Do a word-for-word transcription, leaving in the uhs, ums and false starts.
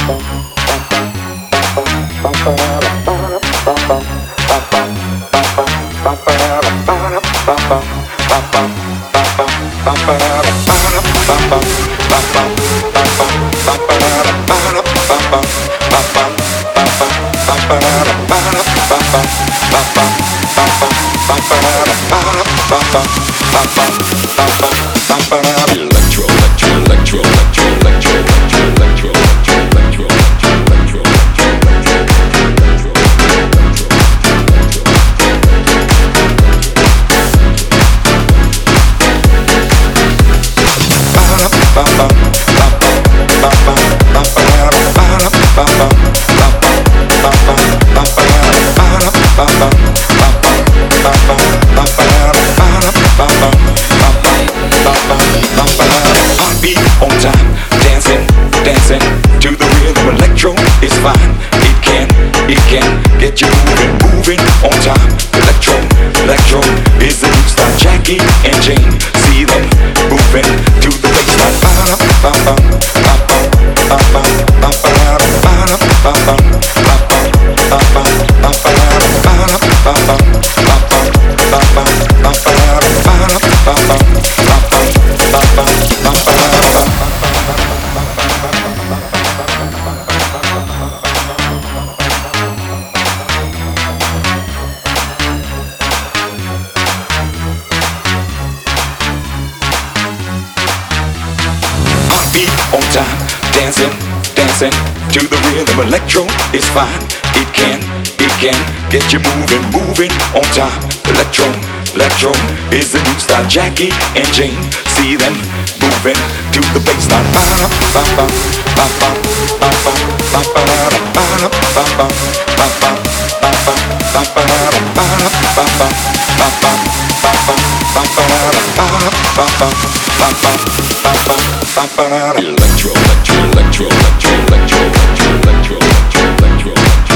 Electro is fine, it can, it can get you moving, moving on time. Electro, electro is the new style. Jackie and Jane, see them moving to the baseline. Electro, electro, electro, electro, electro, electro, electro, electro, electro, electro.